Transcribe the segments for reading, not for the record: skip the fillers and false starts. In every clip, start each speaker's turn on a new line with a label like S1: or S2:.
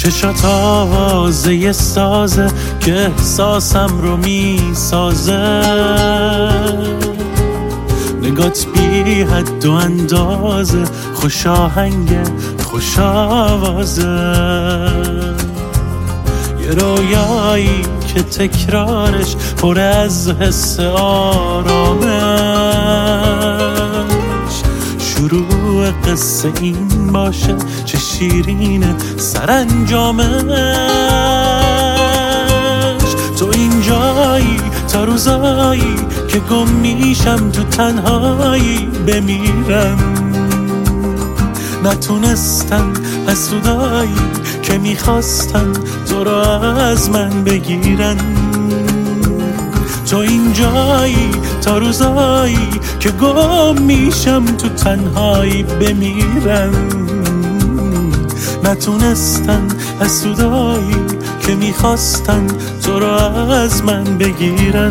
S1: چشات آوازه سازه که احساسم رو میسازه، نگات بی حد و اندازه، خوش آهنگ خوش آوازه، یه رویایی که تکرارش پر از حس آرامش، شروع قصه این باشه چه شیرینه سرانجامش. تو اینجایی تا روزایی که گم میشم تو تنهایی بمیرم، نتونستن حسودایی که میخواستن تو رو از من بگیرن. تو اینجایی تا روزایی که گم میشم تو تنهایی بمیرم، نتونستن حسودایی که میخواستن تو رو از من بگیرن.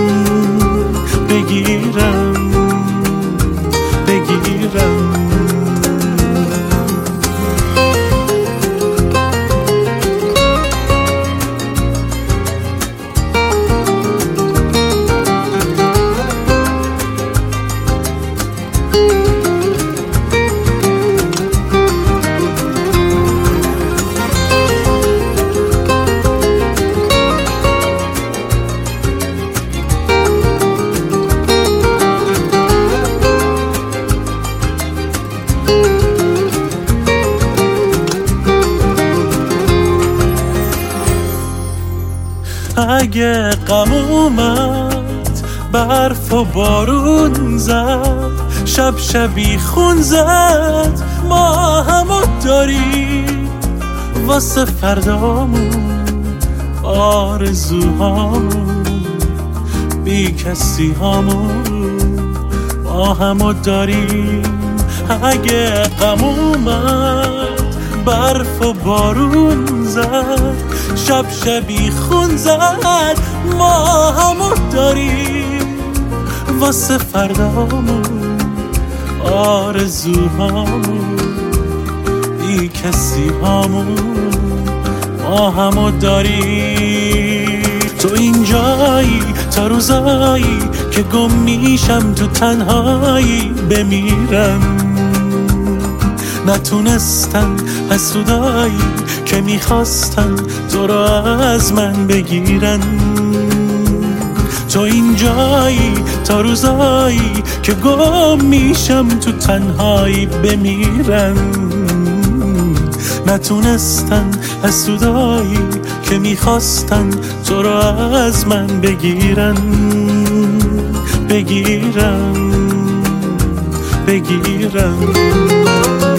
S1: اگه غم اومد برف و بارون زد، شب شبی خون زد، ما همو داریم واسه فردامون، آرزوهامون، بی کسی هامون، ما همو داریم. اگه غم اومد برف و بارون زد، شب شبی خون زد، ما همو داریم واسه فردامون، آرزوهامون، بی کسی هامون، ما همو داریم. تو اینجایی تا روزایی که گم میشم تو تنهایی بمیرم، نتونستن حسودایی که میخواستن تو رو از من بگیرن. تو اینجایی تا روزایی که گم میشم تو تنهایی بمیرم، نتونستن حسودایی که میخواستن تو رو از من بگیرن. بگیرم